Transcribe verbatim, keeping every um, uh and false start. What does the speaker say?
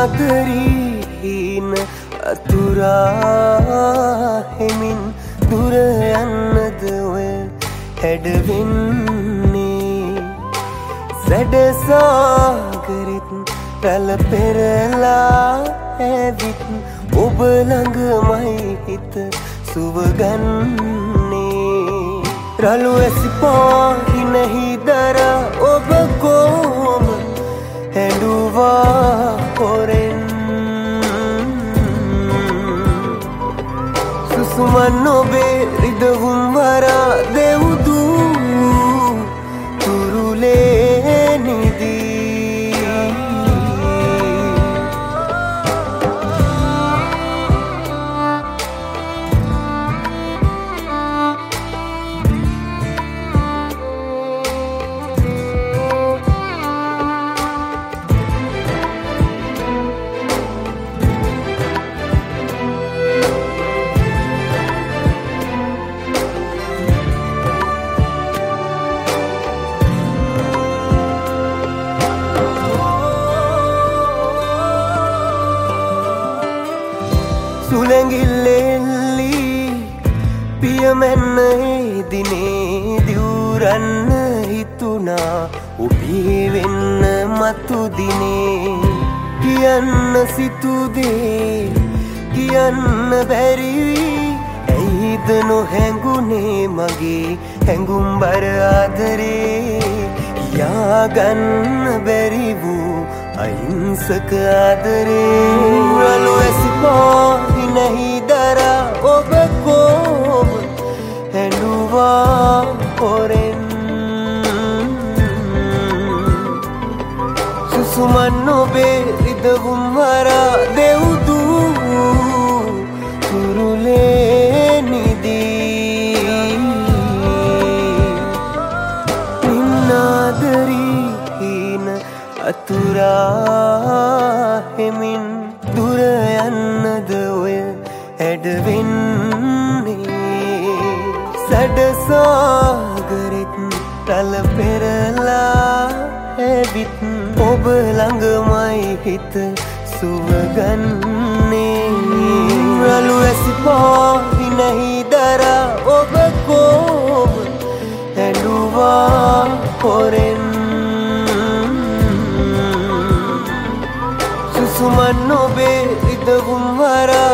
නිනාදරීන අතුරා හෙමින් දුර යන්නද ඔය හැඩවෙන්නේ සැඩසාගරිත් රැළ පෙරලා ඇවිත් ඔබ ළඟමයි හිත සුවගන්නේ රළු ඇසි පාහිනෙහි දරා ඔබ කොහොම හැඬුවා හොරෙන් සුසුමන් ඔබේ රිදවුම් වරා දෙව්දු තුරුලේ නිදී සුළඟිල්ලෙල්ලි පියමැන්න දිනේ දිවුරන්න හිතුනා ඔබේ වෙන්න මතු දිනේ කියන්න සිතුදේ කියන්න බැරිවි ඇයිද නොහැඟුනේ මගේ හැඟුම් බර ආදරේ යාගන්න බැරි වූ අහිංසක ආදරේ රළු ඇසි පාහිනෙහි දරා ඔබ කොහොම හැඬුවා හොරෙන් සුසුමන් ඔබේ රිදවුම් වරා දෙව්දු තුරුලේ නිදී නිනාදරීන අතුරා හෙමින් දුර යන්නද ඔය හැඩවෙන්නේ සැඩසාගරිත් රැළ පෙරලා ඇවිත් ඔබ ළඟමයි හිත සුවගන්නේ රළු ඇසි පාහිනෙහි දරා ඔබ කොහොම හැඬුවා හොරෙන් සුසුමන් ඔබේ රිදවුම් වරා